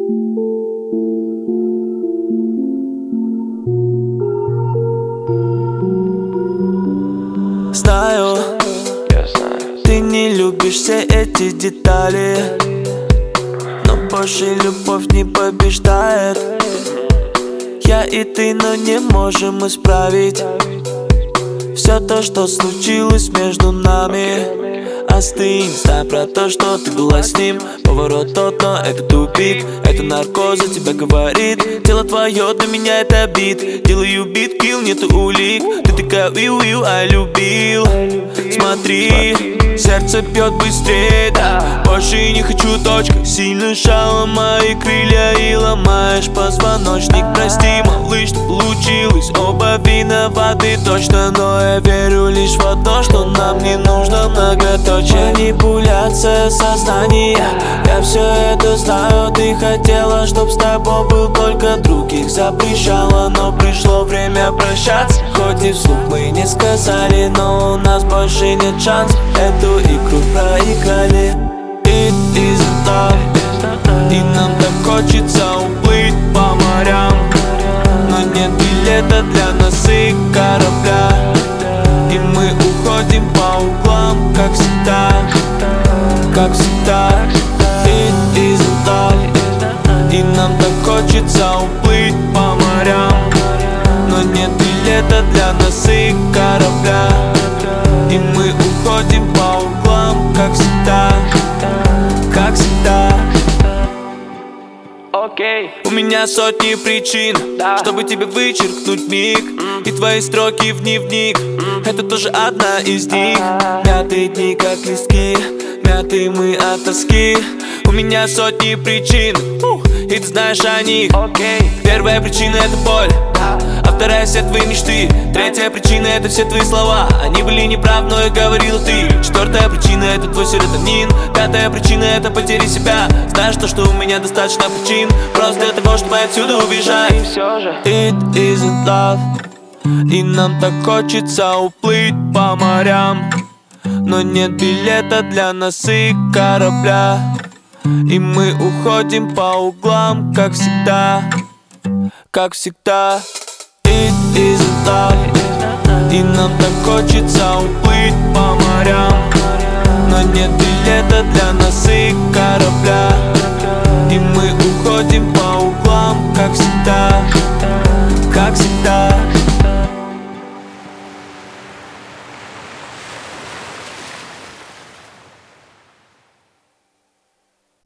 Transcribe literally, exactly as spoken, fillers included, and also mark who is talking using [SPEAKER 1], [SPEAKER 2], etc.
[SPEAKER 1] Знаю, ты не любишь все эти детали, но позже любовь не побеждает. Я и ты, но не можем исправить все то, что случилось между нами. Остынь, знай про то, что ты была с ним. Поворот тот, но это тупик. Это наркоз за тебя говорит. Тело твое для меня это бит. Делаю бит, килл, нету улик. Ты такая уиу-уиу, а любил. Смотри, сердце бьет быстрее, да. Больше не хочу, точка. Сильно сжала мои крылья и ломаешь позвоночник. Прости, малыш, что получилось. Оба виноваты точно, но я верю лишь в одно, что нам не нужно многоточие. Манипуляция сознания, я все это знаю. Ты хотела, чтоб с тобой был только друг. Их запрещала, но пришло время прощаться. Хоть и вслух мы не сказали, но у нас больше нет шансов. Эту игру проиграли. It isn't love, и нам так хочется уплыть по морям, но нет билета для нас и корабля. И мы уходим по углам, как всегда, как всегда. It isn't love, и нам так хочется уплыть по морям, но нет билета для нас и корабля. И мы уходим по углам, как всегда, как всегда.
[SPEAKER 2] Okay.
[SPEAKER 1] У меня сотни причин,
[SPEAKER 2] да.
[SPEAKER 1] чтобы тебе вычеркнуть миг. И твои строки в дневник, это тоже одна из них. Мятые дни, как листки, мятые мы от тоски. У меня сотни причин, и ты знаешь о них.
[SPEAKER 2] Okay.
[SPEAKER 1] Первая причина — это боль, а вторая — все твои мечты. Третья причина — это все твои слова. Они были неправы, но и говорил ты. Четвертая причина — это твой серотонин. Пятая причина — это потери себя. Знаешь то, что у меня достаточно причин просто для того, чтобы отсюда убежать.
[SPEAKER 2] И все же
[SPEAKER 1] It isn't love, и нам так хочется уплыть по морям, но нет билета для нас и корабля. И мы уходим по углам, как всегда, как всегда. It isn't love, и нам так хочется уплыть по морям, но нет билета для нас и корабля.